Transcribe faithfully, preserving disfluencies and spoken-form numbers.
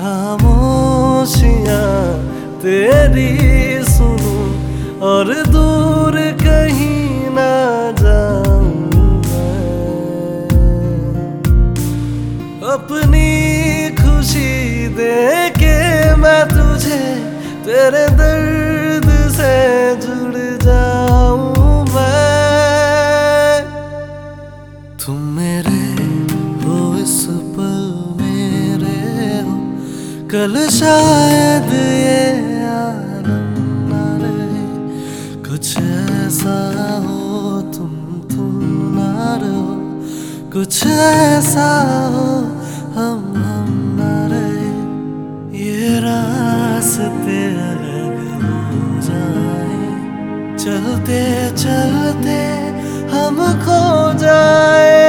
खामोशियां तेरी सुनूं और दूर कहीं ना जाऊं मैं। अपनी खुशी दे के मैं तुझे तेरे दर्द से जुड़ जाऊं मैं। तुम मेरे हो इस पल मेरे हो, कल शायद ये आलम ना रहे। कुछ ऐसा हो तुम तुम ना रहो, कुछ ऐसा हो हम हम ना रहे। ये रास्ते अलग हो जाए, चलते चलते हम खो जाए।